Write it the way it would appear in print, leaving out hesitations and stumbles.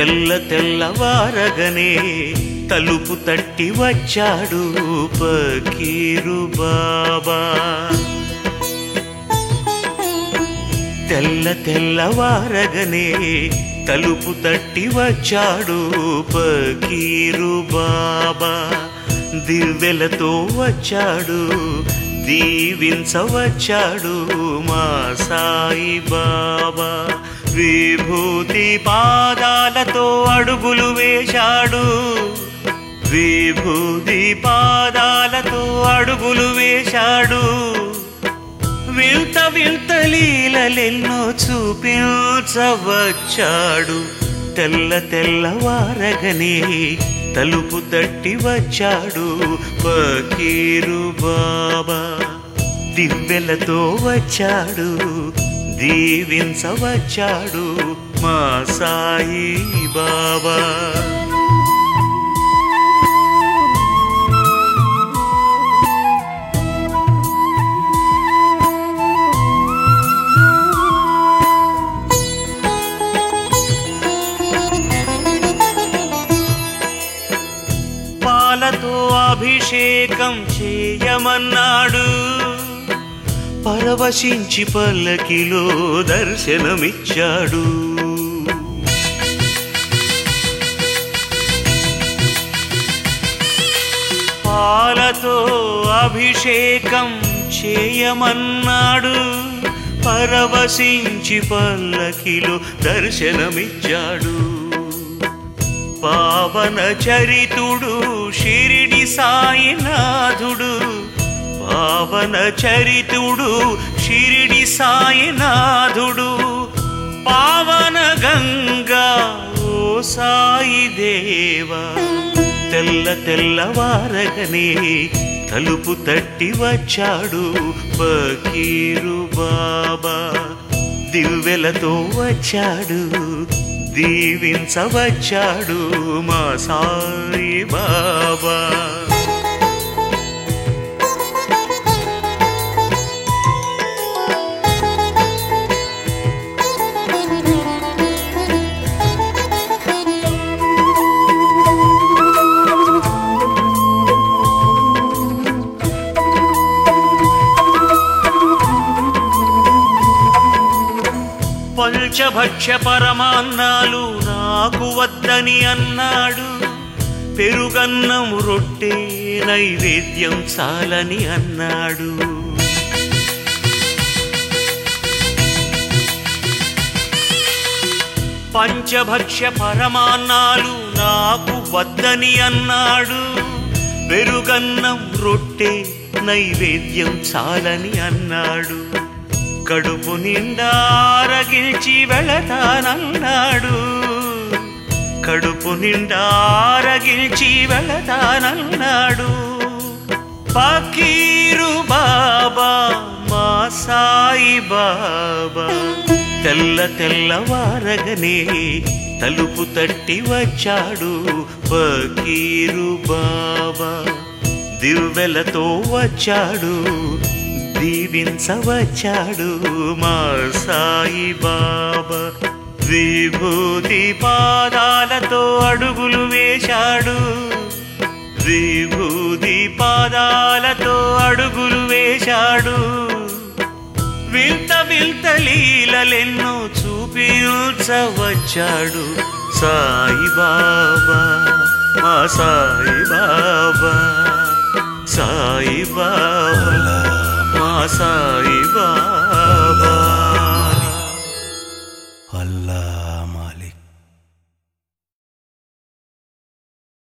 తెల్లవారగనే తలుపు తట్టి వచ్చాడు పకీరు బాబా. తెల్లవారగనే తలుపు తట్టి వచ్చాడు పకీరు బాబా. దివ్వెలతో వచ్చాడు దీవించవచ్చాడు మా సాయి బాబా. విభూతి పాదాలతో అడుగులు వేశాడు, విభూతి పాదాలతో అడుగులు వేశాడు. వింత వింత లీలలెన్నో చూపించవచ్చాడు. తెల్లవారగనే తలుపు తట్టి వచ్చాడు పకీరు బాబా. దివ్వెలతో వచ్చాడు దీవించవచ్చాడు మా సాయి బాబా. పాలతో అభిషేకం చేయమన్నాడు, పరవశించి పల్లకిలో దర్శనమిచ్చాడు. పాలతో అభిషేకం చేయమన్నాడు, పరవశించి పల్లకిలో దర్శనమిచ్చాడు. పావన చరితుడు షిరిడి సాయినాథుడు, పావన చరితుడు షిరిడి సాయినాథుడు. పావన గంగా ఓ సాయి దేవా. తెల్లవారగనే తలుపు తట్టి వచ్చాడు పకీరు బాబా. దివ్వెలతో వచ్చాడు దీవించవచ్చాడు మా సాయి బాబా. పంచభక్ష్య పరమాన్నాలు నాకు వద్దని అన్నాడు, పెరుగన్నం రొట్టె నైవేద్యం చాలని అన్నాడు. పంచభక్ష్య పరమాన్నాలు నాకు వద్దని అన్నాడు, పెరుగన్నం రొట్టె నైవేద్యం చాలని అన్నాడు. కడుపు నిండా ఆరగించి వెళతానన్నాడు, కడుపు నిండా ఆరగించి వెళతానన్నాడు. పకీరు బాబా మా సాయి బాబా. తెల్లవారగనే తలుపు తట్టి వచ్చాడు పకీరు బాబా. దివ్వెలతో వచ్చాడు దీవించవచ్చాడు మా సాయి బాబా. విభూతి పాదాలతో అడుగులు వేశాడు, విభూతి పాదాలతో అడుగులు వేశాడు. వింత వింత లీలలెన్నో చూపించవచ్చాడు సాయి బాబా. మా సాయి బాబా, సాయి బాబా, మా సాయి బాబా.